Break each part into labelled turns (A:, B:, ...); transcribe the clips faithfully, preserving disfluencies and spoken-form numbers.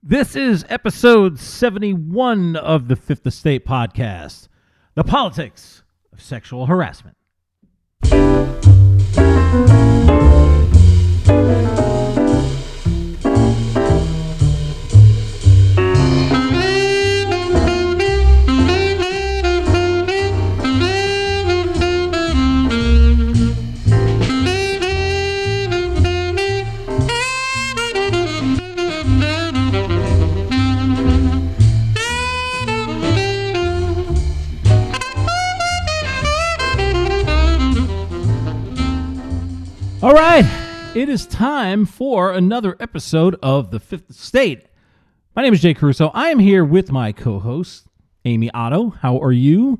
A: This is episode seventy-one of the Fifth Estate podcast, the politics of sexual harassment. All right, it is time for another episode of the Fifth Estate. My name is Jay Caruso. I am here with my co-host, Amy Otto. How are you?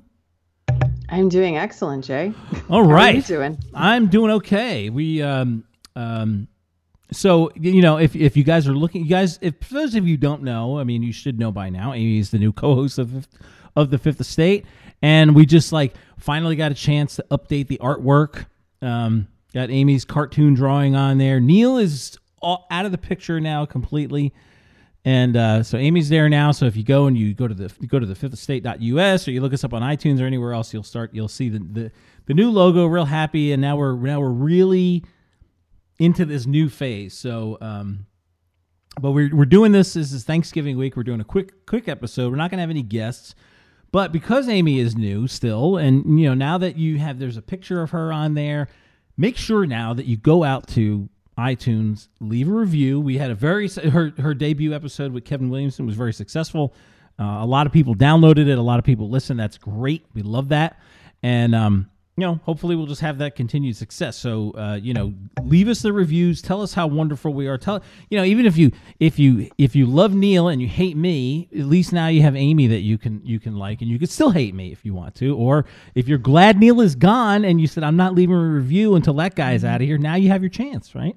B: I'm doing excellent, Jay.
A: All right.
B: How are you doing?
A: I'm doing okay. We, um, um, so, you know, if if you guys are looking, you guys, if for those of you who don't know, I mean, you should know by now, Amy is the new co-host of, of the Fifth Estate. And we just, like, finally got a chance to update the artwork. Um, Got Amy's cartoon drawing on there. Neil is all out of the picture now completely. And uh, so Amy's there now. So if you go and you go to the you go to the fifth estate dot U S or you look us up on iTunes or anywhere else, you'll start you'll see the, the, the new logo, real happy. And now we're now we're really into this new phase. So um, but we're we're doing this this is Thanksgiving week. We're doing a quick quick episode. We're not gonna have any guests. But because Amy is new still, and you know, now that you have there's a picture of her on there. Make sure now that you go out to iTunes, leave a review. We had a very her her debut episode with Kevin Williamson was very successful. Uh, a lot of people downloaded it. A lot of people listened. That's great. We love that. And um, you know, hopefully we'll just have that continued success. So uh, you know, leave us the reviews. Tell us how wonderful we are. Tell you know, even if you if you if you love Neil and you hate me, at least now you have Amy that you can you can like, and you can still hate me if you want to. Or if you're glad Neil is gone and you said I'm not leaving a review until that guy is out of here, now you have your chance, right?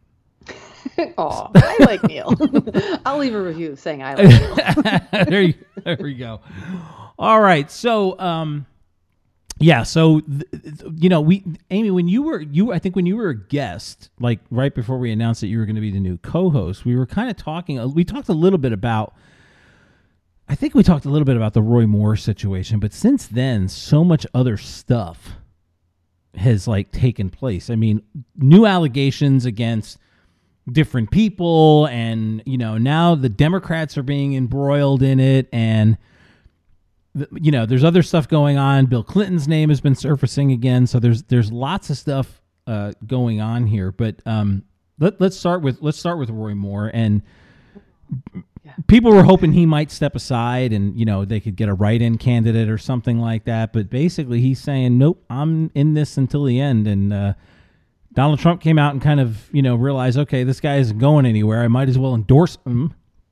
B: Aw, I like Neil. I'll leave a review saying I like Neil.
A: there you there we go. All right, so um. Yeah, so th- th- you know, we Amy, when you were you, I think when you were a guest, like right before we announced that you were going to be the new co-host, we were kind of talking. We talked a little bit about. I think we talked a little bit about the Roy Moore situation, but since then, so much other stuff has like taken place. I mean, new allegations against different people, and you know, now the Democrats are being embroiled in it, and. You know, there's other stuff going on. Bill Clinton's name has been surfacing again, so there's there's lots of stuff uh, going on here. But um, let, let's start with let's start with Roy Moore. And yeah. People were hoping he might step aside, and you know they could get a write-in candidate or something like that. But basically, he's saying, "Nope, I'm in this until the end." And uh, Donald Trump came out and kind of you know realized, okay, this guy isn't going anywhere. I might as well endorse him.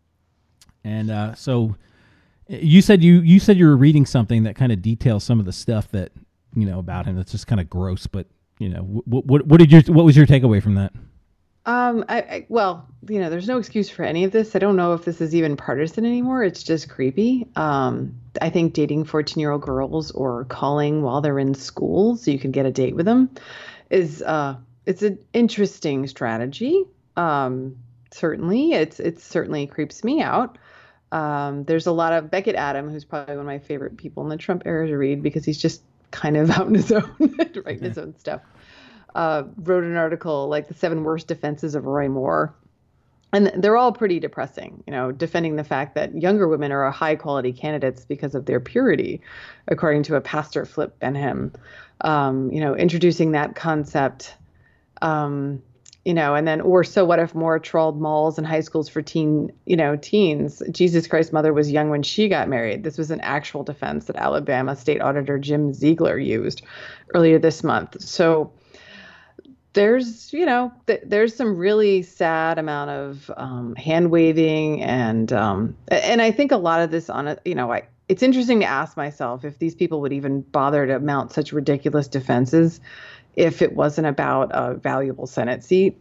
A: And uh, so. You said you, you said you were reading something that kind of details some of the stuff that you know about him. That's just kind of gross, but you know what what what did you what was your takeaway from that?
B: Um, I, I well, you know, there's no excuse for any of this. I don't know if this is even partisan anymore. It's just creepy. Um, I think dating fourteen-year-old girls or calling while they're in school so you can get a date with them is uh, it's an interesting strategy. Um, certainly, it's it certainly creeps me out. Um, there's a lot of Beckett Adam, who's probably one of my favorite people in the Trump era to read because he's just kind of out in his own, writing his own stuff. Uh, wrote an article like the seven worst defenses of Roy Moore. And they're all pretty depressing, you know, defending the fact that younger women are high quality candidates because of their purity, according to a pastor, Flip Benham. Um, you know, introducing that concept, um, You know, and then, or so what if Moore trawled malls and high schools for teen, you know, teens? Jesus Christ's mother was young when she got married. This was an actual defense that Alabama State Auditor Jim Ziegler used earlier this month. So there's, you know, th- there's some really sad amount of um, hand waving. And um, and I think a lot of this on it, you know, I, it's interesting to ask myself if these people would even bother to mount such ridiculous defenses if it wasn't about a valuable Senate seat.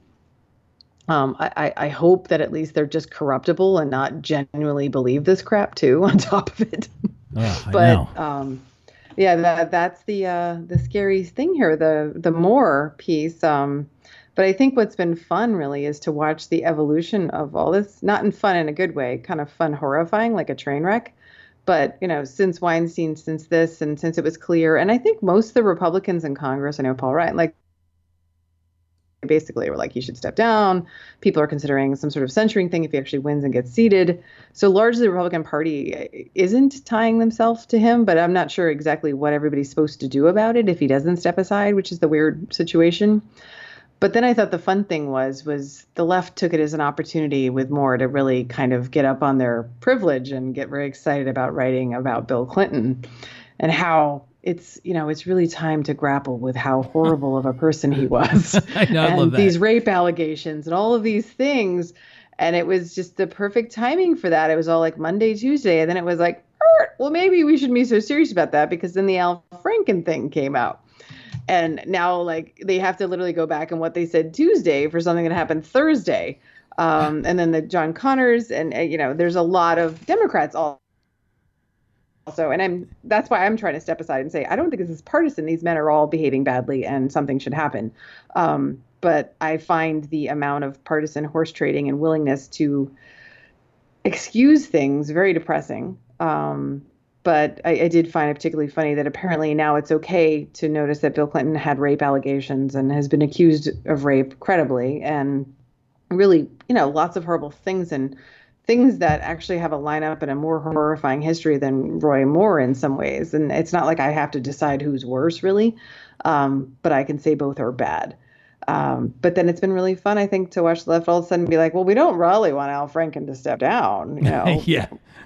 B: Um, I, I hope that at least they're just corruptible and not genuinely believe this crap too on top of it.
A: Oh, I
B: but
A: know.
B: Um, yeah, that, that's the uh, the scary thing here. The the Moore piece, um, But I think what's been fun really is to watch the evolution of all this, not in fun in a good way, kind of fun, horrifying, like a train wreck. But, you know, since Weinstein, since this, and since it was clear, and I think most of the Republicans in Congress, I know Paul Ryan, like basically were like, he should step down. People are considering some sort of censuring thing if he actually wins and gets seated. So largely the Republican Party isn't tying themselves to him, but I'm not sure exactly what everybody's supposed to do about it if he doesn't step aside, which is the weird situation. But then I thought the fun thing was, was the left took it as an opportunity with Moore to really kind of get up on their privilege and get very excited about writing about Bill Clinton and how it's, you know, it's really time to grapple with how horrible of a person he was.
A: I know,
B: and
A: I love that.
B: These rape allegations and all of these things. And it was just the perfect timing for that. It was all like Monday, Tuesday. And then it was like, well, maybe we shouldn't be so serious about that, because then the Al Franken thing came out. And now, like, they have to literally go back and what they said Tuesday for something that happened Thursday. Um, and then the John Connors, and, uh, you know, there's a lot of Democrats all also. And I'm that's why I'm trying to step aside and say, I don't think this is partisan. These men are all behaving badly and something should happen. Um, but I find the amount of partisan horse trading and willingness to excuse things very depressing. Um But I, I did find it particularly funny that apparently now it's okay to notice that Bill Clinton had rape allegations and has been accused of rape credibly, and really, you know, lots of horrible things and things that actually have a lineup and a more horrifying history than Roy Moore in some ways. And it's not like I have to decide who's worse, really, um, but I can say both are bad. Um, but then it's been really fun, I think, to watch the left all of a sudden be like, well, we don't really want Al Franken to step down, you know.
A: Yeah.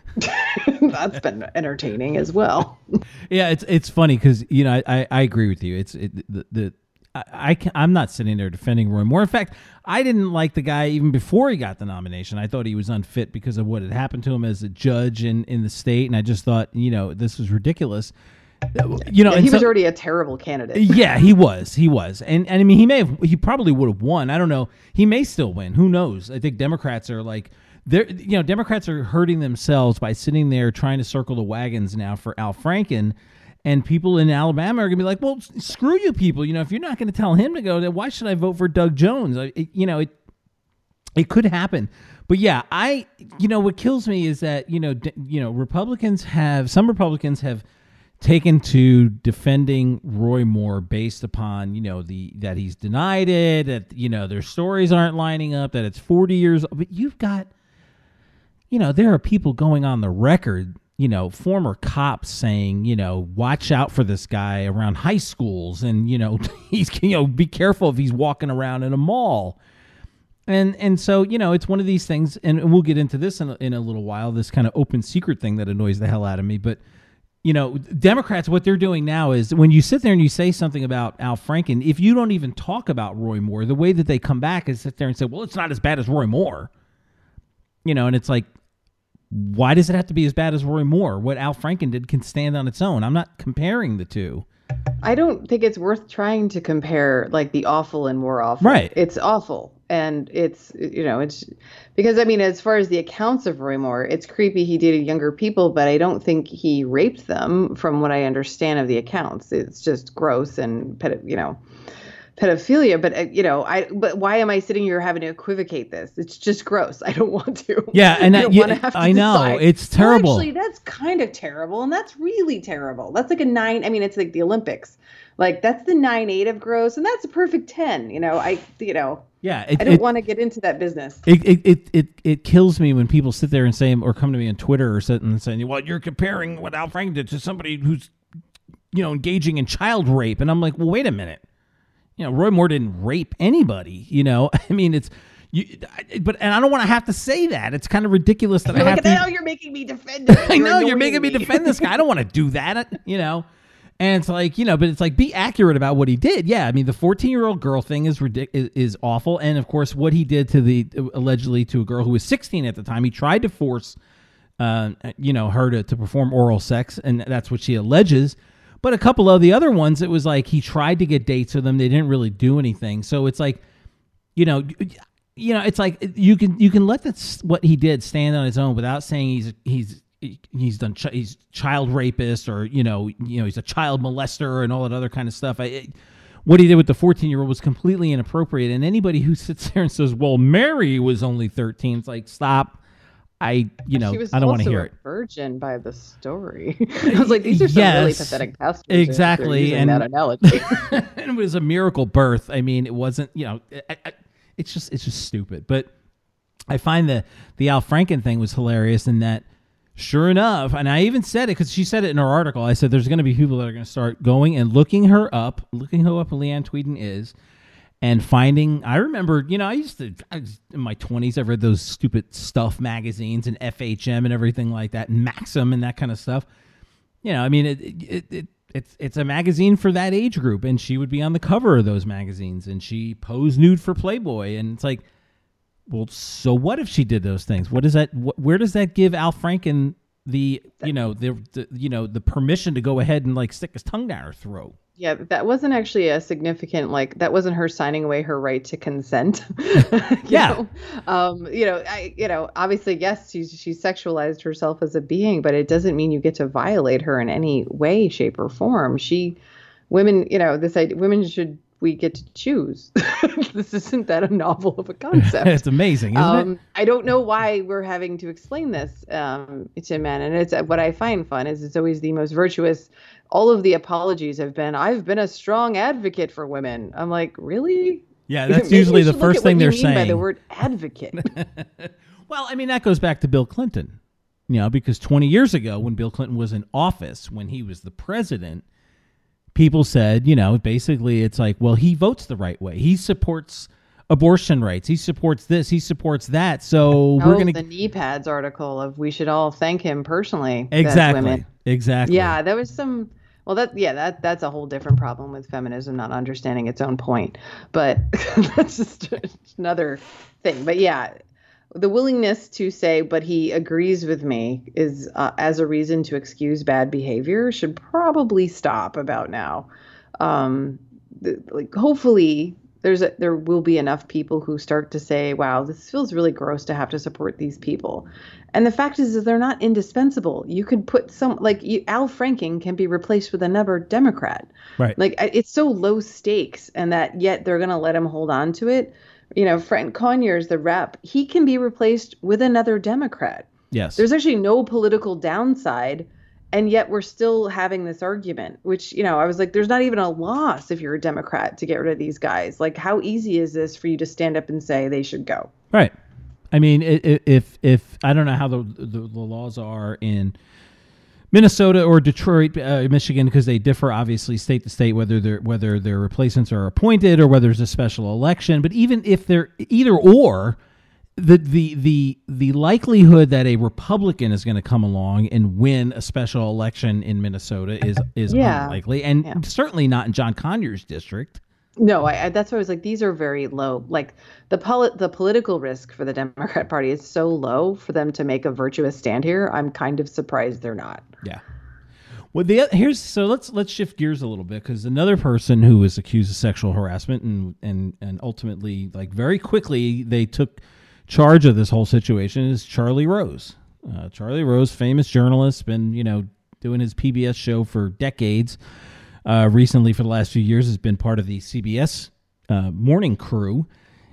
B: That's been entertaining as well.
A: Yeah, it's it's funny because, you know, I, I agree with you. It's it, the the I, I can, I'm not sitting there defending Roy Moore. In fact, I didn't like the guy even before he got the nomination. I thought he was unfit because of what had happened to him as a judge in, in the state, and I just thought, you know, this was ridiculous. You know,
B: yeah,
A: and
B: he
A: so,
B: was already a terrible candidate.
A: Yeah, he was. He was. And and I mean, he may have, he probably would have won. I don't know. He may still win. Who knows? I think Democrats are like, they're, you know, Democrats are hurting themselves by sitting there trying to circle the wagons now for Al Franken. And people in Alabama are going to be like, well, screw you people. You know, if you're not going to tell him to go, then why should I vote for Doug Jones? I, it, you know, it it could happen. But yeah, I, you know, what kills me is that, you know, d- you know, Republicans have, some Republicans have taken to defending Roy Moore based upon, you know, the that he's denied it, that, you know, their stories aren't lining up, that it's forty years. But you've got, you know, there are people going on the record, you know, former cops saying, you know, watch out for this guy around high schools, and, you know, he's, you know, be careful if he's walking around in a mall. And and so, you know, it's one of these things, and we'll get into this in a, in a little while, this kind of open secret thing that annoys the hell out of me. But, you know, Democrats, what they're doing now is when you sit there and you say something about Al Franken, if you don't even talk about Roy Moore, the way that they come back is sit there and say, well, it's not as bad as Roy Moore. You know, and it's like, why does it have to be as bad as Roy Moore? What Al Franken did can stand on its own. I'm not comparing the two.
B: I don't think it's worth trying to compare like the awful and more awful.
A: Right.
B: It's awful. And it's, you know, it's because, I mean, as far as the accounts of Roy Moore, it's creepy he dated younger people, but I don't think he raped them from what I understand of the accounts. It's just gross and, you know, pedophilia. But, uh, you know, I, but why am I sitting here having to equivocate this? It's just gross. I don't want to.
A: Yeah. And
B: I,
A: that,
B: don't
A: yeah,
B: want to have to
A: I know
B: decide,
A: it's terrible.
B: well, actually, that's kind of terrible. And that's really terrible. That's like a nine. I mean, it's like the Olympics. Like, that's the nine eight of gross, and that's a perfect ten. You know, I, you know,
A: yeah, it,
B: I don't
A: it,
B: want to get into that business.
A: It, it it it it kills me when people sit there and say, or come to me on Twitter or sit and say, well, you're comparing what Al Franken did to somebody who's, you know, engaging in child rape, and I'm like, well, wait a minute, you know, Roy Moore didn't rape anybody. You know, I mean, it's. You, but and I don't want to have to say that. It's kind of ridiculous that
B: you're
A: I have
B: like,
A: to.
B: Now you're making me defend it.
A: I know
B: you're,
A: you're making me defend this guy. I don't want to do that. You know. And it's like, you know, but it's like, be accurate about what he did. Yeah, I mean, the fourteen-year-old girl thing is ridic- is, is awful. And, of course, what he did to the, allegedly, to a girl who was sixteen at the time, he tried to force, uh, you know, her to, to perform oral sex, and that's what she alleges. But a couple of the other ones, it was like he tried to get dates with them. They didn't really do anything. So it's like, you know, you know, it's like you can you can let that, what he did stand on its own without saying he's he's he's done ch- he's child rapist, or you know you know he's a child molester and all that other kind of stuff. I, it, what he did with the fourteen-year-old was completely inappropriate. And anybody who sits there and says, well, Mary was only thirteen, it's like, stop. I, you know,
B: she was
A: I don't want to
B: also
A: hear
B: a
A: it.
B: virgin by the story. I was like, these are some
A: Yes,
B: really pathetic pastors.
A: exactly.
B: Using
A: and
B: that analogy.
A: and it was a miracle birth. I mean, it wasn't, you know, I, I, it's just, it's just stupid. But I find the, the Al Franken thing was hilarious in that, sure enough, and I even said it because she said it in her article. I said there's going to be people that are going to start going and looking her up, looking who up Leanne Tweeden is, and finding. I remember, you know, I used to I was in my twenties. I read those stupid Stuff magazines and F H M and everything like that, and Maxim and that kind of stuff. You know, I mean, it, it, it it's it's a magazine for that age group, and she would be on the cover of those magazines, and she posed nude for Playboy, and it's like. Well, so what if she did those things? What does that? Wh- where does that give Al Franken the you know the, the you know the permission to go ahead and like stick his tongue down her throat?
B: Yeah, that wasn't actually a significant like that wasn't her signing away her right to consent. you
A: yeah,
B: know? Um, you know, I you know obviously yes, she she sexualized herself as a being, but it doesn't mean you get to violate her in any way, shape, or form. She, women, you know, this idea, women should. We get to choose. This isn't that a novel of a concept.
A: It's amazing, isn't
B: um,
A: it?
B: I don't know why we're having to explain this um, to men. And it's what I find fun is it's always the most virtuous. All of the apologies have been, I've been a strong advocate for women. I'm like, really?
A: Yeah, that's usually the first thing they're saying.
B: By the word advocate.
A: Well, I mean, that goes back to Bill Clinton, you know, because twenty years ago when Bill Clinton was in office, when he was the president, people said, you know, basically it's like, well, he votes the right way. He supports abortion rights. He supports this. He supports that. So
B: that
A: we're
B: was
A: going
B: the knee pads article of we should all thank him personally.
A: Exactly.
B: Women.
A: Exactly.
B: Yeah, there was some. Well, that yeah, that that's a whole different problem with feminism not understanding its own point. But that's just another thing. But yeah. The willingness to say, but he agrees with me is uh, as a reason to excuse bad behavior should probably stop about now. Um, the, like hopefully there's a, there will be enough people who start to say, wow, this feels really gross to have to support these people. And the fact is, is they're not indispensable. You could put some like you, Al Franken can be replaced with another Democrat.
A: Right.
B: Like it's so low stakes and that yet they're going to let him hold on to it. You know, Frank Conyers, the rep, he can be replaced with another Democrat.
A: Yes.
B: There's actually no political downside. And yet we're still having this argument, which, you know, I was like, there's not even a loss if you're a Democrat to get rid of these guys. Like, how easy is this for you to stand up and say they should go?
A: Right. I mean, if if I don't know how the the, the laws are in Minnesota or Detroit, uh, Michigan, because they differ obviously state to state whether their whether their replacements are appointed or whether there's a special election. But even if they're either or, the the the the likelihood that a Republican is going to come along and win a special election in Minnesota is is
B: Yeah.
A: unlikely, and
B: Yeah.
A: certainly not in John Conyers' district.
B: No, I, I that's why I was like, these are very low. Like the poli- the political risk for the Democrat Party is so low for them to make a virtuous stand here. I'm kind of surprised they're not.
A: Yeah. Well, the here's so let's let's shift gears a little bit because another person who was accused of sexual harassment and and and ultimately, like very quickly, they took charge of this whole situation is Charlie Rose. Uh, Charlie Rose, famous journalist, been you know doing his P B S show for decades. Uh, recently, for the last few years, has been part of the C B S uh, morning crew,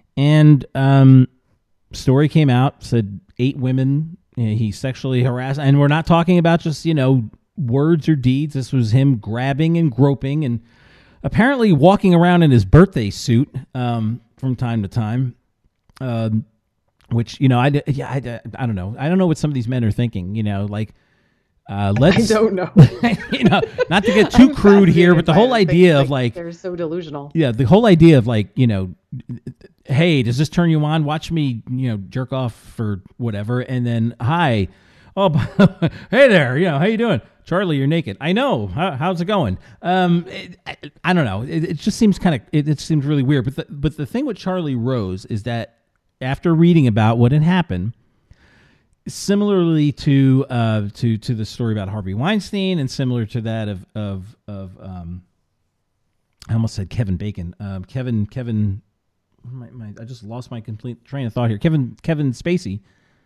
A: and um, story came out said eight women you know, he sexually harassed, and we're not talking about just you know words or deeds. This was him grabbing and groping, and apparently walking around in his birthday suit um, from time to time. Um, which you know, I yeah, I, I don't know, I don't know what some of these men are thinking. You know, like. Uh, let's.
B: I don't know.
A: you know, not to get too
B: I'm
A: crude here, but the
B: fascinated
A: whole
B: by
A: idea
B: things
A: of like,
B: they're so delusional.
A: yeah, the whole idea of like, you know, hey, does this turn you on? Watch me, you know, jerk off for whatever, and then hi, oh, hey there, you know, how you doing, Charlie? You're naked. I know. How, how's it going? Um, it, I, I don't know. It, it just seems kind of. It, it seems really weird. But the, but the thing with Charlie Rose is that after reading about what had happened. Similarly to uh, to to the story about Harvey Weinstein, and similar to that of of of um, I almost said Kevin Bacon, um, Kevin Kevin, my, my, I just lost my complete train of thought here. Kevin Kevin Spacey,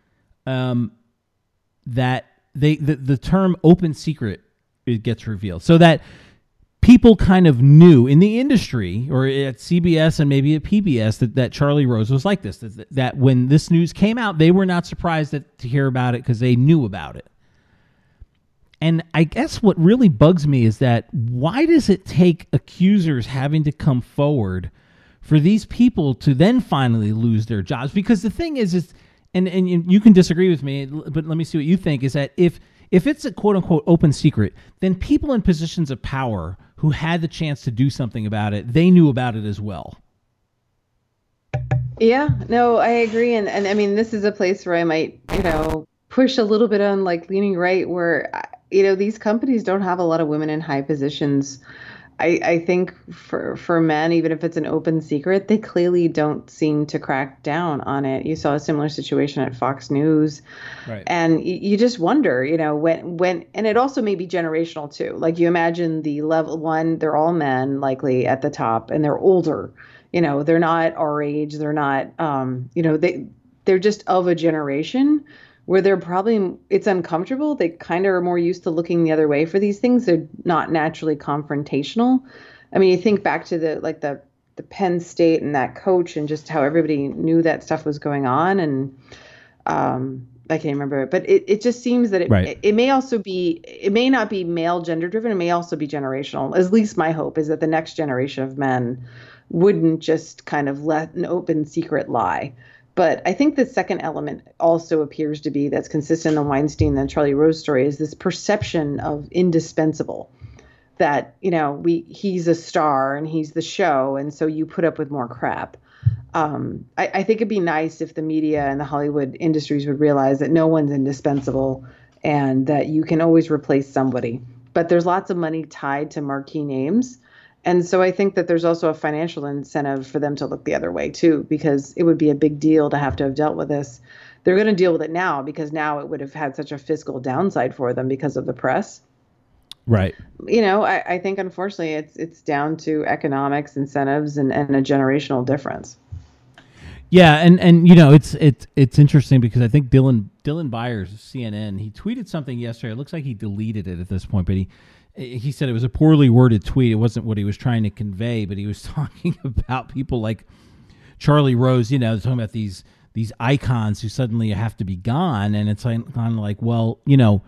A: um, that they the, the term open secret it gets revealed, so that people kind of knew in the industry or at C B S and maybe at P B S that, that Charlie Rose was like this, that, that when this news came out, they were not surprised that, to hear about it because they knew about it. And I guess what really bugs me is that why does it take accusers having to come forward for these people to then finally lose their jobs? Because the thing is, is and, and you can disagree with me, but let me see what you think, is that if if it's a quote-unquote open secret, then people in positions of power who had the chance to do something about it, they knew about it as well.
B: Yeah, no, I agree. And, and I mean, this is a place where I might, you know, push a little bit on like leaning right where, you know, these companies don't have a lot of women in high positions. I, I think for for men, even if it's an open secret, they clearly don't seem to crack down on it. You saw a similar situation at Fox News.
A: Right.
B: And you, you just wonder, you know, when, when, and it also may be generational too. Like you imagine the level one, they're all men likely at the top and they're older, you know, they're not our age. They're not, um, you know, they, they're just of a generation where they're probably, it's uncomfortable. They kind of are more used to looking the other way for these things. They're not naturally confrontational. I mean, you think back to the, like the, the Penn State and that coach and just how everybody knew that stuff was going on. And um, I can't remember it, but it, it just seems that it,
A: right.
B: it, it may also be, it may not be male gender driven. It may also be generational. At least my hope is that the next generation of men wouldn't just kind of let an open secret lie. But I think the second element also appears to be that's consistent in the Weinstein and Charlie Rose story is this perception of indispensable, that, you know, we he's a star and he's the show. And so you put up with more crap. Um, I, I think it'd be nice if the media and the Hollywood industries would realize that no one's indispensable and that you can always replace somebody. But there's lots of money tied to marquee names. And so I think that there's also a financial incentive for them to look the other way, too, because it would be a big deal to have to have dealt with this. They're going to deal with it now because now it would have had such a fiscal downside for them because of the press.
A: Right.
B: You know, I, I think, unfortunately, it's it's down to economics, incentives, and, and a generational difference.
A: Yeah. And, and you know, it's it's it's interesting because I think Dylan Dylan Byers of C N N, he tweeted something yesterday. It looks like he deleted it at this point, but he He said it was a poorly worded tweet. It wasn't what he was trying to convey, but he was talking about people like Charlie Rose, you know, talking about these these icons who suddenly have to be gone. And it's like, kind of like, well, you know,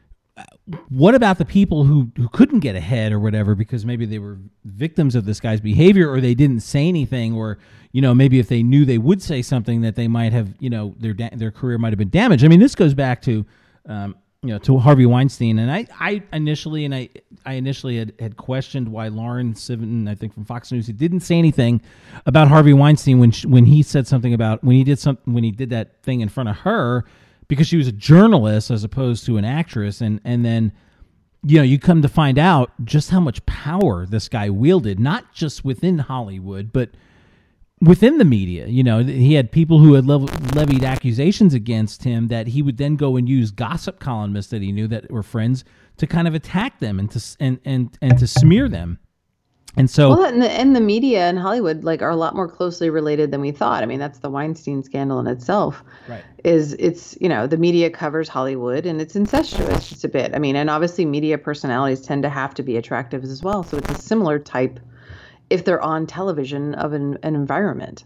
A: what about the people who, who couldn't get ahead or whatever because maybe they were victims of this guy's behavior or they didn't say anything or, you know, maybe if they knew they would say something that they might have, you know, their their career might have been damaged. I mean, this goes back to um, you know, to Harvey Weinstein. And I, I initially, and I, I initially had, had questioned why Lauren Sivan, I think from Fox News, he didn't say anything about Harvey Weinstein when, she, when he said something about, when he did something, when he did that thing in front of her, because she was a journalist as opposed to an actress. And, and then, you know, you come to find out just how much power this guy wielded, not just within Hollywood, but within the media. You know, he had people who had lev- levied accusations against him that he would then go and use gossip columnists that he knew that were friends to kind of attack them and to and and, and to smear them. And so,
B: well, and the, and the media in Hollywood like are a lot more closely related than we thought. I mean, that's the Weinstein scandal in itself.
A: Right.
B: Is it's, you know, the media covers Hollywood and it's incestuous just a bit. I mean, and obviously media personalities tend to have to be attractive as well. So it's a similar type, if they're on television, of an, an environment.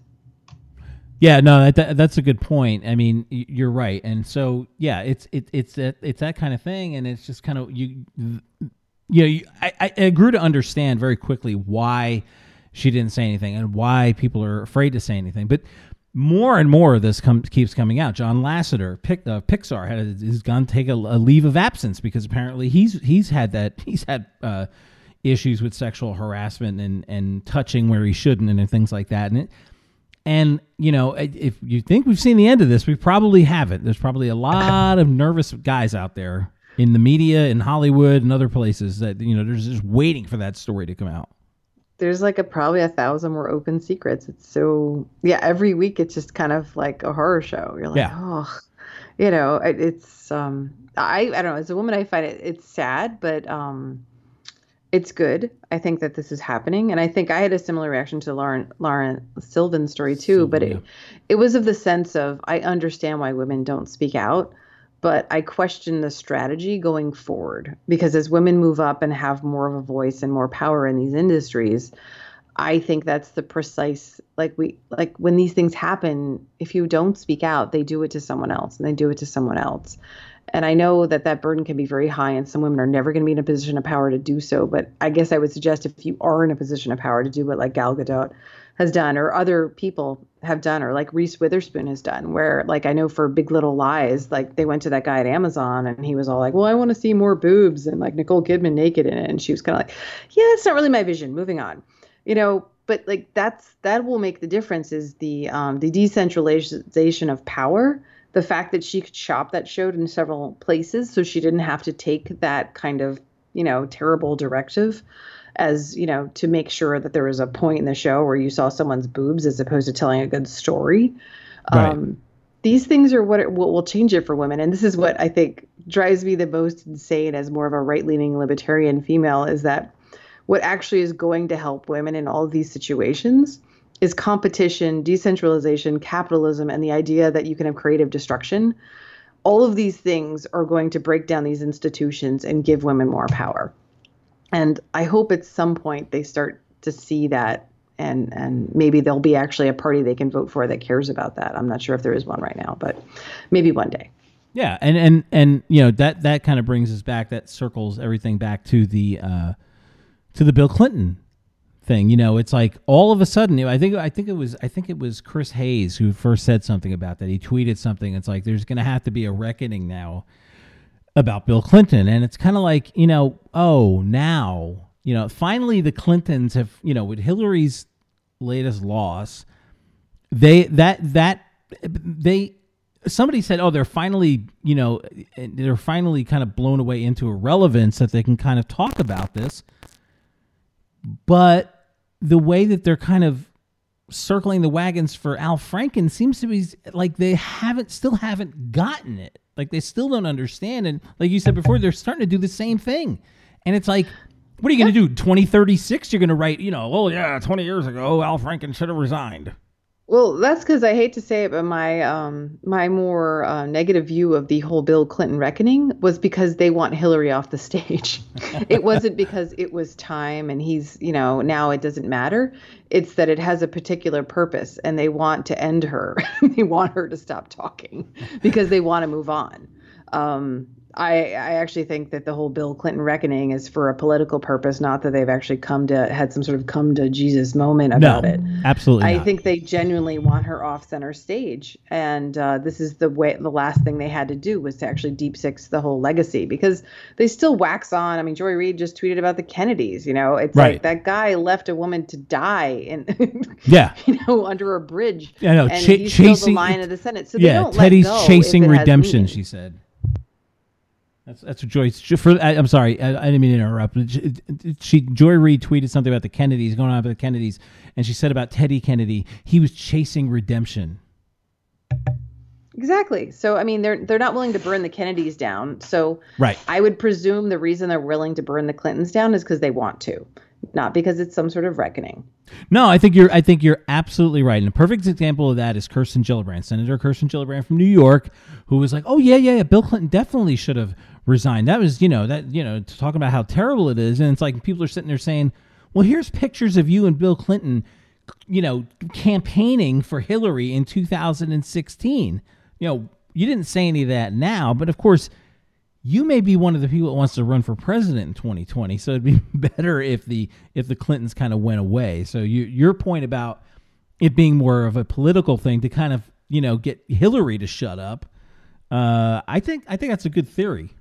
A: Yeah, no, that, that's a good point. I mean, you're right. And so, yeah, it's it, it's that it's that kind of thing, and it's just kind of you. You know, you, I I grew to understand very quickly why she didn't say anything and why people are afraid to say anything. But more and more of this comes keeps coming out. John Lasseter, Pic, uh, Pixar, had has gone to take a, a leave of absence because apparently he's he's had that he's had. Uh, issues with sexual harassment and, and touching where he shouldn't and things like that. And, it, and, you know, if you think we've seen the end of this, we probably haven't. There's probably a lot of nervous guys out there in the media, in Hollywood and other places that, you know, they're just waiting for that story to come out.
B: There's like a probably a thousand more open secrets. It's so, yeah, every week it's just kind of like a horror show. You're like, yeah. oh, you know, it, it's, um, I, I don't know. As a woman, I find it, it's sad, but, um, it's good. I think that this is happening. And I think I had a similar reaction to Lauren, Lauren Sylvan's story too, Sylvan, but it, yeah. it was of the sense of, I understand why women don't speak out, but I question the strategy going forward because as women move up and have more of a voice and more power in these industries, I think that's the precise, like we, like when these things happen, if you don't speak out, they do it to someone else and they do it to someone else. And I know that that burden can be very high and some women are never going to be in a position of power to do so. But I guess I would suggest if you are in a position of power to do what like Gal Gadot has done or other people have done or like Reese Witherspoon has done, where like I know for Big Little Lies, like they went to that guy at Amazon and he was all like, well, I want to see more boobs and like Nicole Kidman naked in it. And she was kind of like, yeah, that's not really my vision. Moving on. You know, but like that's that will make the difference is the um, the decentralization of power. The fact that she could shop that show in several places, so she didn't have to take that kind of, you know, terrible directive as, you know, to make sure that there was a point in the show where you saw someone's boobs as opposed to telling a good story.
A: Right.
B: Um, these things are what, it, what will change it for women. And this is what I think drives me the most insane as more of a right-leaning libertarian female is that what actually is going to help women in all of these situations is competition, decentralization, capitalism, and the idea that you can have creative destruction. All of these things are going to break down these institutions and give women more power. And I hope at some point they start to see that and and maybe there'll be actually a party they can vote for that cares about that. I'm not sure if there is one right now, but maybe one day.
A: Yeah, and and, and you know, that, that kind of brings us back, that circles everything back to the uh, to the Bill Clinton thing. You know, it's like all of a sudden, you know, I think I think it was I think it was Chris Hayes who first said something about that. He tweeted something. It's like there's going to have to be a reckoning now about Bill Clinton, and it's kind of like, you know, oh, now, you know, finally the Clintons have, you know, with Hillary's latest loss, they that that they somebody said, oh, they're finally, you know, they're finally kind of blown away into irrelevance that they can kind of talk about this. But the way that they're kind of circling the wagons for Al Franken seems to be like they haven't, still haven't gotten it. Like they still don't understand. And like you said before, they're starting to do the same thing. And it's like, what are you going to do? twenty thirty-six, you're going to write, you know, oh yeah, twenty years ago, Al Franken should have resigned.
B: Well, that's because I hate to say it, but my um, my more uh, negative view of the whole Bill Clinton reckoning was because they want Hillary off the stage. It wasn't because it was time and he's, you know, now it doesn't matter. It's that it has a particular purpose and they want to end her. They want her to stop talking because they want to move on. Um, I, I actually think that the whole Bill Clinton reckoning is for a political purpose, not that they've actually come to had some sort of come to Jesus moment about
A: no,
B: it.
A: Absolutely
B: I
A: not.
B: think they genuinely want her off center stage. And uh, this is the way the last thing they had to do was to actually deep six the whole legacy because they still wax on. I mean, Joy Reid just tweeted about the Kennedys. You know, it's
A: right.
B: like that guy left a woman to die in,
A: yeah,
B: you know, under a bridge.
A: Yeah, no,
B: and
A: ch-
B: he's
A: chasing
B: still the line of the Senate. So
A: yeah,
B: they don't
A: Teddy's
B: let go
A: chasing
B: if it has
A: redemption.
B: meaning.
A: She said. That's that's what Joy. For I, I'm sorry, I, I didn't mean to interrupt. She, she Joy Reid tweeted something about the Kennedys going on about the Kennedys, and she said about Teddy Kennedy, he was chasing redemption.
B: Exactly. So I mean, they're they're not willing to burn the Kennedys down. So
A: right.
B: I would presume the reason they're willing to burn the Clintons down is because they want to, not because it's some sort of reckoning.
A: No, I think you're I think you're absolutely right. And a perfect example of that is Kirsten Gillibrand, Senator Kirsten Gillibrand from New York, who was like, "Oh yeah, yeah, yeah, Bill Clinton definitely should have resigned." That was, you know, that you know, talking about how terrible it is, and it's like people are sitting there saying, "Well, here's pictures of you and Bill Clinton, you know, campaigning for Hillary in two thousand sixteen." You know, you didn't say any of that now, but of course, you may be one of the people that wants to run for president in twenty twenty. So it'd be better if the if the Clintons kind of went away. So you, your point about it being more of a political thing to kind of, you know, get Hillary to shut up, uh, I think I think that's a good theory.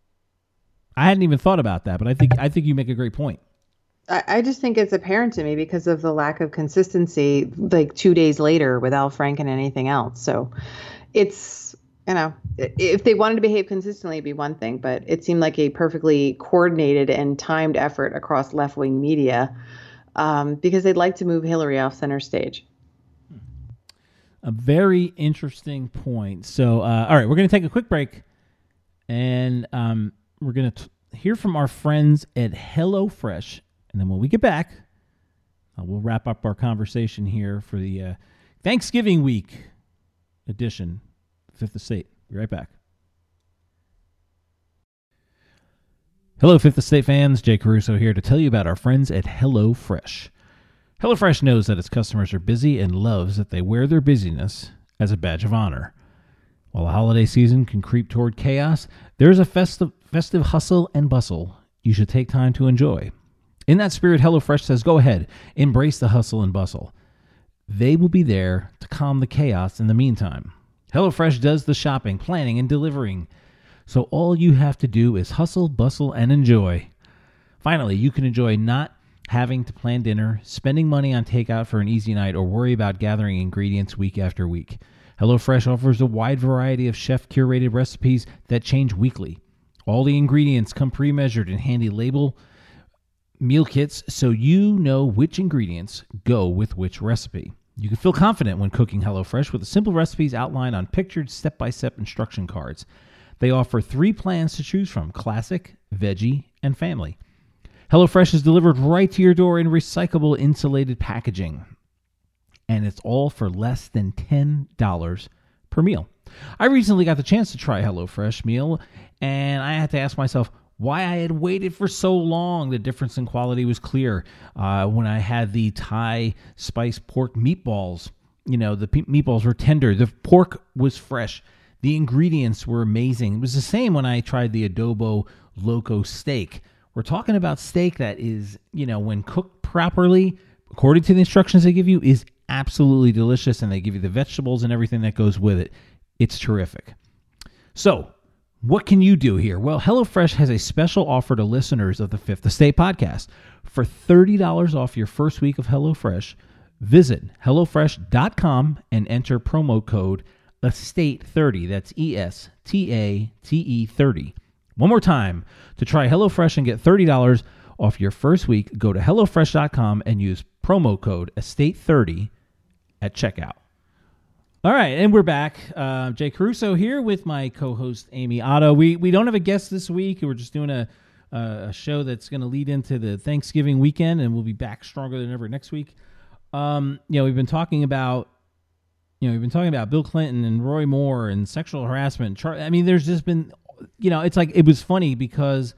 A: I hadn't even thought about that, but I think I think you make a great point.
B: I, I just think it's apparent to me because of the lack of consistency, like two days later with Al Franken and anything else. So it's, you know, if they wanted to behave consistently, it'd be one thing, but it seemed like a perfectly coordinated and timed effort across left-wing media um, because they'd like to move Hillary off center stage.
A: A very interesting point. So, uh, all right, we're going to take a quick break, and um, we're going to hear from our friends at HelloFresh, and then when we get back, uh, we'll wrap up our conversation here for the uh, Thanksgiving week edition, Fifth Estate. Be right back. Hello, Fifth Estate fans. Jay Caruso here to tell you about our friends at HelloFresh. HelloFresh knows that its customers are busy and loves that they wear their busyness as a badge of honor. While the holiday season can creep toward chaos, there's a festive, festive hustle and bustle you should take time to enjoy. In that spirit, HelloFresh says, go ahead, embrace the hustle and bustle. They will be there to calm the chaos in the meantime. HelloFresh does the shopping, planning, and delivering. So all you have to do is hustle, bustle, and enjoy. Finally, you can enjoy not having to plan dinner, spending money on takeout for an easy night, or worry about gathering ingredients week after week. HelloFresh offers a wide variety of chef-curated recipes that change weekly. All the ingredients come pre-measured in handy label meal kits, so you know which ingredients go with which recipe. You can feel confident when cooking HelloFresh with the simple recipes outlined on pictured step-by-step instruction cards. They offer three plans to choose from: classic, veggie, and family. HelloFresh is delivered right to your door in recyclable insulated packaging. And it's all for less than ten dollars per meal. I recently got the chance to try HelloFresh meal, and I had to ask myself why I had waited for so long. The difference in quality was clear. Uh, when I had the Thai spiced pork meatballs, you know, the pe- meatballs were tender. The pork was fresh. The ingredients were amazing. It was the same when I tried the Adobo Loco steak. We're talking about steak that is, you know, when cooked properly, according to the instructions they give you, is absolutely delicious, and they give you the vegetables and everything that goes with it. It's terrific. So, what can you do here? Well, HelloFresh has a special offer to listeners of the Fifth Estate podcast. For thirty dollars off your first week of HelloFresh, visit HelloFresh dot com and enter promo code estate thirty. That's E S T A T E thirty. One more time. To try HelloFresh and get thirty dollars off your first week, go to HelloFresh dot com and use promo code estate thirty at checkout. All right, and we're back. Uh, Jay Caruso here with my co-host Amy Otto. We we don't have a guest this week. We're just doing a a show that's going to lead into the Thanksgiving weekend, and we'll be back stronger than ever next week. Um, you know, we've been talking about you know we've been talking about Bill Clinton and Roy Moore and sexual harassment. Char- I mean, there's just been you know, it's like it was funny because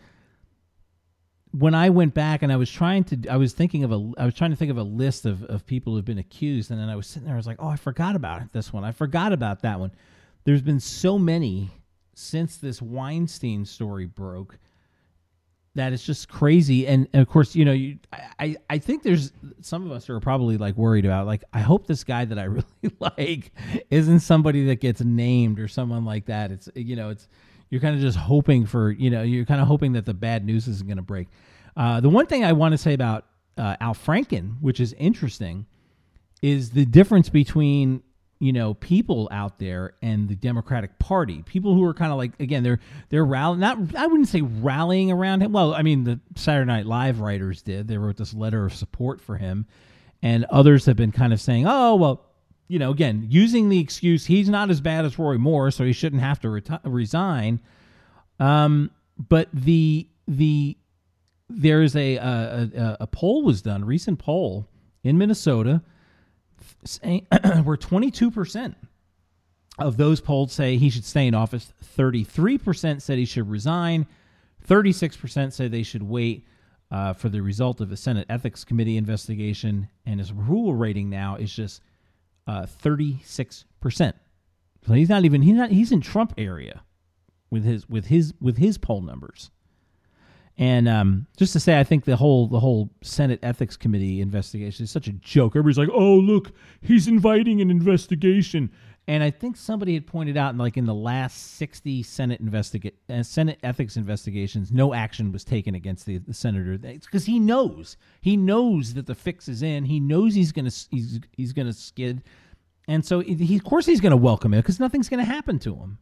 A: when I went back and I was trying to, I was thinking of a, I was trying to think of a list of, of people who've been accused. And then I was sitting there, I was like, oh, I forgot about this one. I forgot about that one. There's been so many since this Weinstein story broke that it's just crazy. And, and of course, you know, you, I, I think there's some of us who are probably like worried about, like, I hope this guy that I really like isn't somebody that gets named or someone like that. It's, you know, it's, you're kind of just hoping for, you know, you're kind of hoping that the bad news isn't going to break. Uh, the one thing I want to say about uh, Al Franken, which is interesting, is the difference between, you know, people out there and the Democratic Party. People who are kind of like, again, they're they're rallying, not, I wouldn't say rallying around him. Well, I mean, the Saturday Night Live writers did. They wrote this letter of support for him. And others have been kind of saying, oh, well, you know, again, using the excuse, he's not as bad as Roy Moore, so he shouldn't have to reti- resign. Um, but the the there's a, a a a poll was done, a recent poll in Minnesota, saying where twenty-two percent of those polled say he should stay in office, thirty-three percent said he should resign, thirty-six percent say they should wait uh, for the result of the Senate Ethics Committee investigation, and his approval rating now is just Uh, thirty-six percent. So he's not even he's not he's in Trump area with his with his with his poll numbers. And um, just to say, I think the whole the whole Senate Ethics Committee investigation is such a joke. Everybody's like, "Oh, look, he's inviting an investigation." And I think somebody had pointed out, like in the last sixty Senate investiga- uh, Senate ethics investigations, no action was taken against the, the senator because he knows he knows that the fix is in. He knows he's gonna he's he's gonna skid, and so he of course he's gonna welcome it because nothing's gonna happen to him.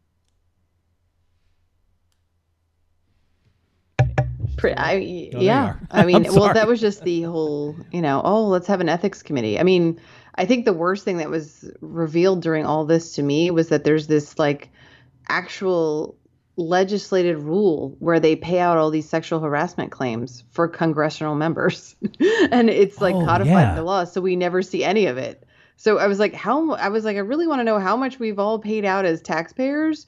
B: I, oh, yeah, I mean, well, that was just the whole, you know, oh, let's have an ethics committee. I mean, I think the worst thing that was revealed during all this to me was that there's this like actual legislated rule where they pay out all these sexual harassment claims for congressional members. And it's like oh, codified yeah. in the law. So we never see any of it. So I was like, how, I was like, I really want to know how much we've all paid out as taxpayers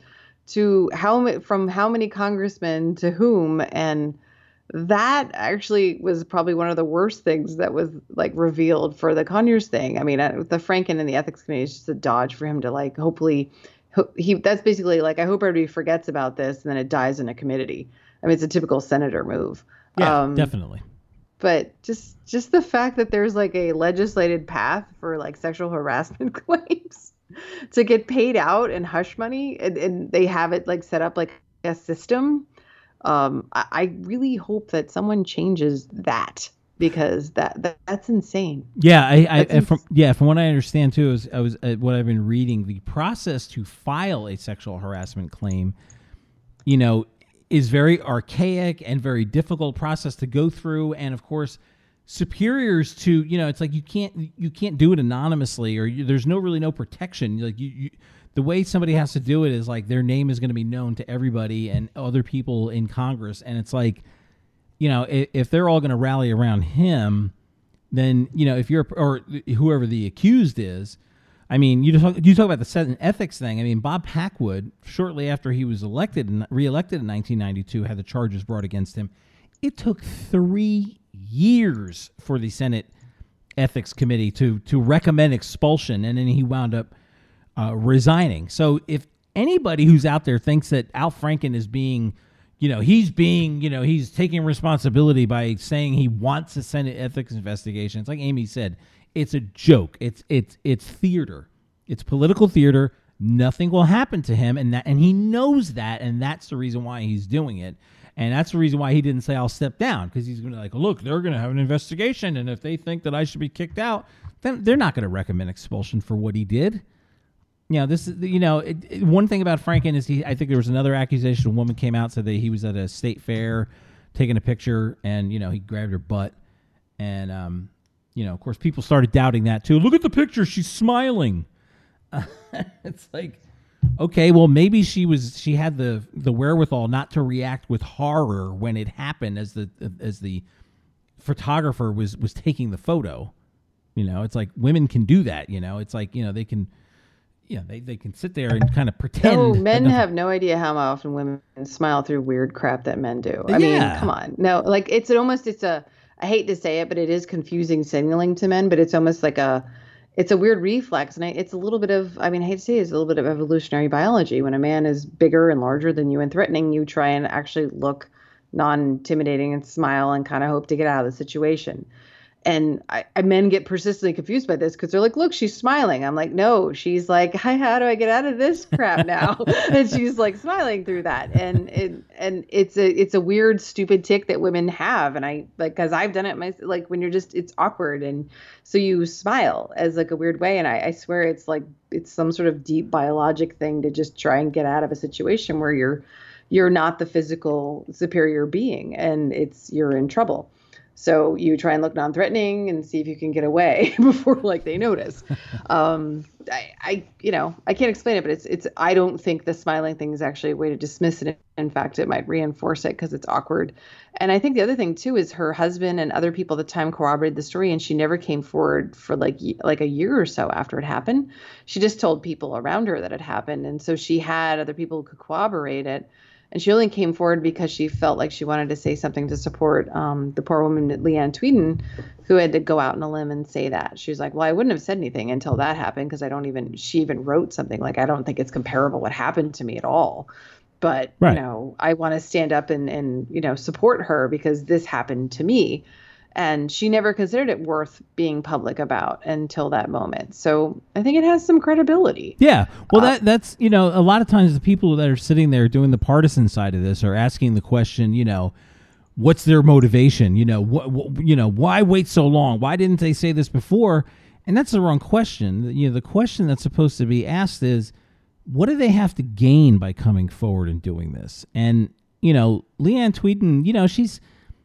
B: to how ma- from how many congressmen to whom, and that actually was probably one of the worst things that was like revealed for the Conyers thing. I mean, uh, the Franken and the ethics committee is just a dodge for him to like, hopefully ho- he, that's basically like, I hope everybody forgets about this and then it dies in a committee. I mean, it's a typical senator move.
A: Yeah,
B: Um,
A: definitely.
B: But just, just the fact that there's like a legislated path for like sexual harassment claims to get paid out in hush money, and, and they have it like set up like a system. Um, I, I really hope that someone changes that, because that, that that's insane.
A: Yeah, I, I,
B: That's
A: I from
B: ins-
A: yeah from what I understand too is I was uh, what I've been reading, the process to file a sexual harassment claim, you know, is very archaic and very difficult process to go through, and of course, superiors to, you know, it's like you can't you can't do it anonymously, or you, there's no really no protection. Like you, you, the way somebody has to do it is like their name is going to be known to everybody and other people in Congress, and it's like, you know, if, if they're all going to rally around him, then, you know, if you're, or whoever the accused is, I mean, you talk, you talk about the Senate ethics thing. I mean, Bob Packwood, shortly after he was elected and reelected in nineteen ninety-two, had the charges brought against him. It took three years for the Senate Ethics Committee to to recommend expulsion, and then he wound up uh, resigning. So if anybody who's out there thinks that Al Franken is being, you know, he's being, you know, he's taking responsibility by saying he wants a Senate ethics investigation, it's like Amy said, it's a joke. It's it's it's theater. It's political theater. Nothing will happen to him, and that and he knows that, and that's the reason why he's doing it. And that's the reason why he didn't say I'll step down, because he's going to like, look, they're going to have an investigation, and if they think that I should be kicked out, then they're not going to recommend expulsion for what he did. You know, this is, you know, it, it, one thing about Franken is he, I think there was another accusation. A woman came out, said that he was at a state fair taking a picture, and, you know, he grabbed her butt. And, um, you know, of course, people started doubting that too. Look at the picture. She's smiling. Uh, it's like, okay, well, maybe she was, she had the, the wherewithal not to react with horror when it happened as the, as the photographer was, was taking the photo. You know, it's like women can do that, you know, it's like, you know, they can, yeah, they, they can sit there and kind of pretend.
B: No, men have no idea how often women smile through weird crap that men do. I
A: Yeah.
B: mean, come on. No, like it's an almost, it's a, I hate to say it, but it is confusing signaling to men, but it's almost like a, it's a weird reflex. And I, it's a little bit of, I mean, I hate to say it, it's a little bit of evolutionary biology. When a man is bigger and larger than you and threatening, you try and actually look non-intimidating and smile and kind of hope to get out of the situation. And I, I men get persistently confused by this because they're like, look, she's smiling. I'm like, no, she's like, hi, how do I get out of this crap now? And she's like smiling through that. And it, and it's a it's a weird, stupid tick that women have. And I like, because I've done it myself, like when you're just, it's awkward. And so you smile as like a weird way. And I, I swear it's like, it's some sort of deep biologic thing to just try and get out of a situation where you're, you're not the physical superior being and it's, you're in trouble. So you try and look non-threatening and see if you can get away before like they notice. Um, I, I, you know, I can't explain it, but it's, it's, I don't think the smiling thing is actually a way to dismiss it. In fact, it might reinforce it because it's awkward. And I think the other thing too is her husband and other people at the time corroborated the story, and she never came forward for like, like a year or so after it happened. She just told people around her that it happened. And so she had other people who could corroborate it. And she only came forward because she felt like she wanted to say something to support um, the poor woman, Leanne Tweeden, who had to go out on a limb and say that. She was like, well, I wouldn't have said anything until that happened because I don't even, she even wrote something like, I don't think it's comparable what happened to me at all. But, right. you know, I want to stand up and, and, you know, support her because this happened to me. And she never considered it worth being public about until that moment. So I think it has some credibility.
A: Yeah. Well,
B: uh,
A: that that's, you know, a lot of times the people that are sitting there doing the partisan side of this are asking the question, you know, what's their motivation? You know, what, what you know, why wait so long? Why didn't they say this before? And that's the wrong question. You know, the question that's supposed to be asked is, what do they have to gain by coming forward and doing this? And, you know, Leanne Tweeden, you know, she's,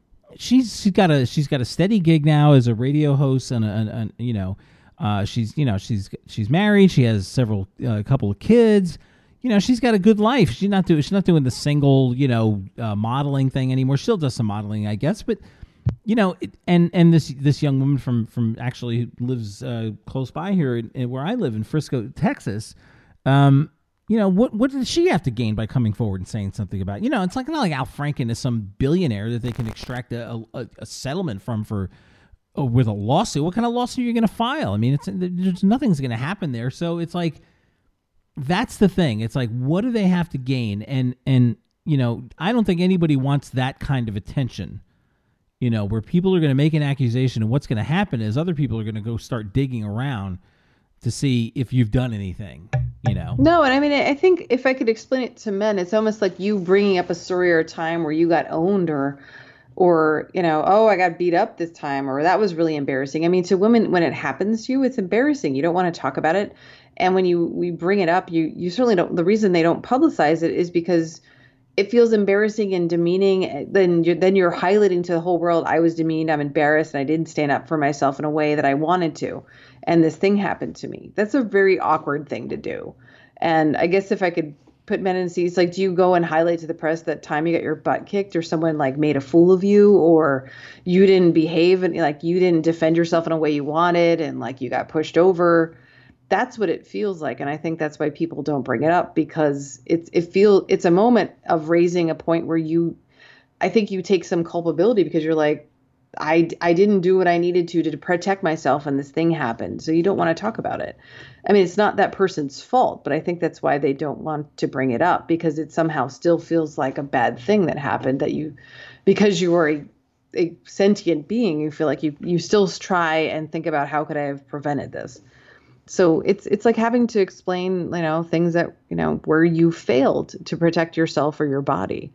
A: She's she's got a she's got a steady gig now as a radio host and a, and, and you know uh, she's you know she's she's married, she has several a uh, couple of kids, you know, she's got a good life. She's not doing she's not doing the single you know uh, modeling thing anymore. She still does some modeling, I guess, but you know it, and and this this young woman from from actually lives uh, close by here in, in where I live in Frisco, Texas. Um, you know, what what did she have to gain by coming forward and saying something about, you know, it's like not like Al Franken is some billionaire that they can extract a, a, a settlement from for uh, with a lawsuit. What kind of lawsuit are you going to file? I mean, it's there's nothing's going to happen there. So it's like, that's the thing. It's like, what do they have to gain? And, and, you know, I don't think anybody wants that kind of attention, you know, where people are going to make an accusation and what's going to happen is other people are going to go start digging around to see if you've done anything, you know?
B: No, and I mean, I think if I could explain it to men, it's almost like you bringing up a story or a time where you got owned or, or, you know, oh, I got beat up this time, or that was really embarrassing. I mean, to women, when it happens to you, it's embarrassing. You don't want to talk about it. And when you, we bring it up, you, you certainly don't, the reason they don't publicize it is because it feels embarrassing and demeaning. Then you're, then you're highlighting to the whole world, I was demeaned, I'm embarrassed, and I didn't stand up for myself in a way that I wanted to. And this thing happened to me. That's a very awkward thing to do. And I guess if I could put men in seats, like, do you go and highlight to the press that time you got your butt kicked or someone like made a fool of you, or you didn't behave and like you didn't defend yourself in a way you wanted and like you got pushed over? That's what it feels like. And I think that's why people don't bring it up, because it's, it feel, it's a moment of raising a point where you, I think you take some culpability because you're like, I, I didn't do what I needed to to protect myself and this thing happened. So you don't want to talk about it. I mean, it's not that person's fault, but I think that's why they don't want to bring it up, because it somehow still feels like a bad thing that happened, that you, because you are a, a sentient being, you feel like you, you still try and think about how could I have prevented this? So it's, it's like having to explain, you know, things that, you know, where you failed to protect yourself or your body.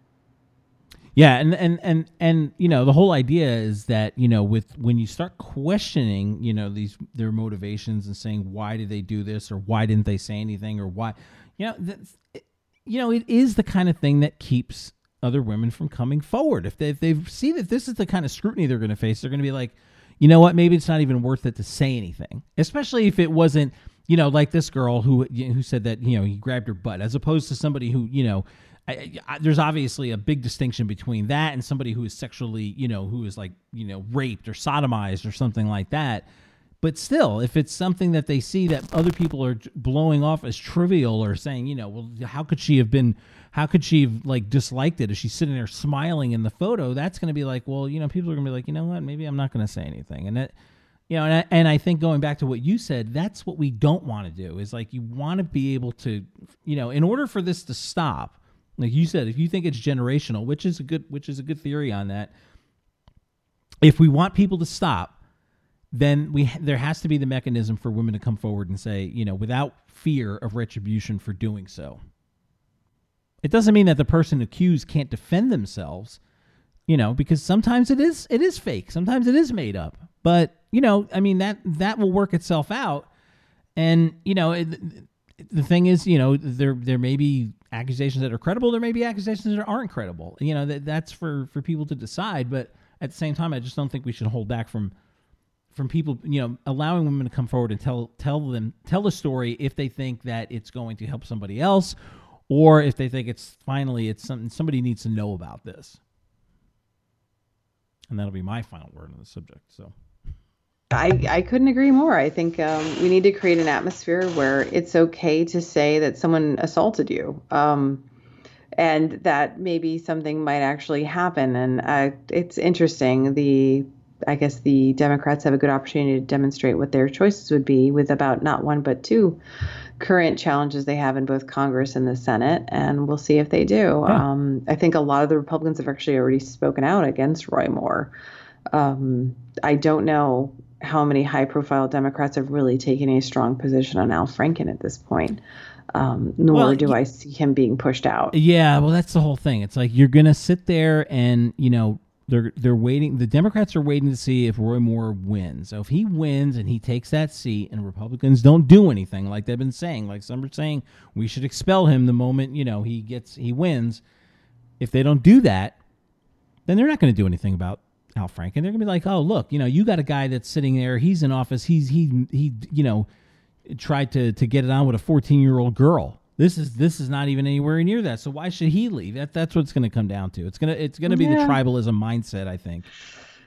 A: Yeah, and, and, and, and you know, the whole idea is that, you know, with when you start questioning, you know, these their motivations and saying, why did they do this, or why didn't they say anything, or why, you know, that's, you know, it is the kind of thing that keeps other women from coming forward. If they, if they see that this is the kind of scrutiny they're going to face, they're going to be like, you know what, maybe it's not even worth it to say anything, especially if it wasn't, you know, like this girl who who said that, you know, he grabbed her butt, as opposed to somebody who, you know, I, I, there's obviously a big distinction between that and somebody who is sexually, you know, who is like, you know, raped or sodomized or something like that. But still, if it's something that they see that other people are blowing off as trivial or saying, you know, well, how could she have been, how could she have like disliked it if she's sitting there smiling in the photo? That's going to be like, well, you know, people are going to be like, you know what, maybe I'm not going to say anything. And that, you know, and I, and I think going back to what you said, that's what we don't want to do, is like, you want to be able to, you know, in order for this to stop, like you said, if you think it's generational, which is a good, which is a good theory on that, if we want people to stop, then we there has to be the mechanism for women to come forward and say, you know, without fear of retribution for doing so. It doesn't mean that the person accused can't defend themselves, you know, because sometimes it is it is fake, sometimes it is made up. But you know, I mean, that that will work itself out. And you know, it, the thing is, you know, there there may be accusations that are credible, there may be accusations that aren't credible. You know, that that's for for people to decide. But at the same time, I just don't think we should hold back from. from people, you know, allowing women to come forward and tell tell them tell the story if they think that it's going to help somebody else, or if they think it's finally it's something somebody needs to know about this. And that'll be my final word on the subject. So
B: I, I couldn't agree more. I think um, we need to create an atmosphere where it's okay to say that someone assaulted you, um, and that maybe something might actually happen. And uh, it's interesting. The I guess the Democrats have a good opportunity to demonstrate what their choices would be with about not one but two current challenges they have in both Congress and the Senate, and we'll see if they do. Yeah. Um, I think a lot of the Republicans have actually already spoken out against Roy Moore. Um, I don't know how many high-profile Democrats have really taken a strong position on Al Franken at this point, um, nor well, do I see him being pushed out.
A: Yeah, well, that's the whole thing. It's like you're going to sit there and, you know, They're they're waiting. The Democrats are waiting to see if Roy Moore wins. So if he wins and he takes that seat, and Republicans don't do anything, like they've been saying, like some are saying, we should expel him the moment, you know, he gets he wins. If they don't do that, then they're not going to do anything about Al Franken. They're going to be like, oh, look, you know, you got a guy that's sitting there. He's in office. He's he he you know tried to to get it on with a fourteen year old girl. This is this is not even anywhere near that. So why should he leave? That that's what it's going to come down to. It's gonna it's going to be yeah. the tribalism mindset, I think.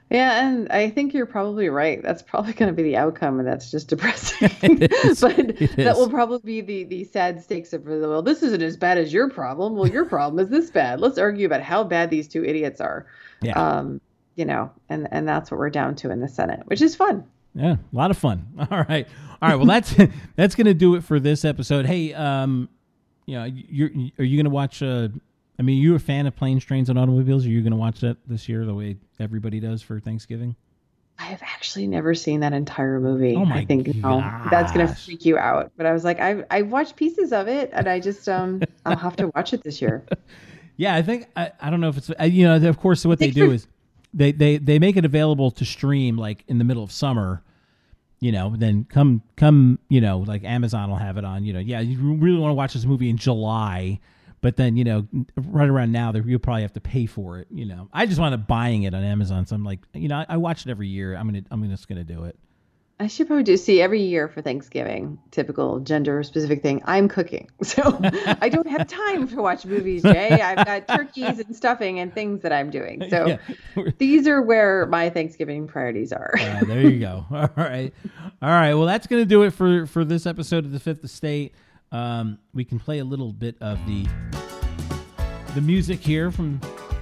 B: Yeah, and I think you're probably right. That's probably going to be the outcome, and that's just depressing.
A: It is.
B: But
A: It
B: that will
A: is.
B: probably be the the sad stakes of, well, this isn't as bad as your problem. Well, your problem is this bad. Let's argue about how bad these two idiots are.
A: Yeah.
B: Um, you know, and and that's what we're down to in the Senate, which is fun.
A: Yeah. A lot of fun. All right. All right. Well, that's that's gonna do it for this episode. Hey, um, you know, you're are you gonna watch? Uh, I mean, you a fan of Planes, Trains, and Automobiles? Are you gonna watch that this year the way everybody does for Thanksgiving?
B: I have actually never seen that entire movie.
A: Oh my
B: I think no, that's gonna
A: gosh.
B: freak you out. But I was like, I've I've watched pieces of it, and I just um I'll have to watch it this year.
A: Yeah, I think I, I don't know if it's uh, you know of course what they
B: Thanks
A: do
B: for
A: is they, they they make it available to stream like in the middle of summer, you know. Then come come you know like Amazon will have it on. You know, yeah, you really want to watch this movie in July, but then you know right around now there you'll probably have to pay for it. You know, I just wound up buying it on Amazon, so I'm like, you know, I, I watch it every year. I'm gonna I'm just gonna do it.
B: I should probably do see every year for Thanksgiving, typical gender specific thing. I'm cooking. So I don't have time to watch movies, Jay. I've got turkeys and stuffing and things that I'm doing. So
A: Yeah.
B: these are where my Thanksgiving priorities are.
A: Uh, there you go. All right. All right. Well, that's going to do it for, for this episode of The Fifth Estate. Um, we can play a little bit of the the music here from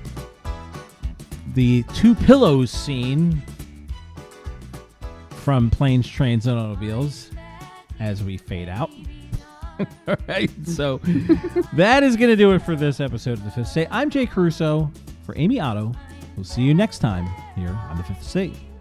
A: the Two Pillows scene from Planes, Trains, and Automobiles as we fade out. All right. So that is going to do it for this episode of The Fifth Estate. I'm Jay Caruso for Amy Otto. We'll see you next time here on The Fifth Estate.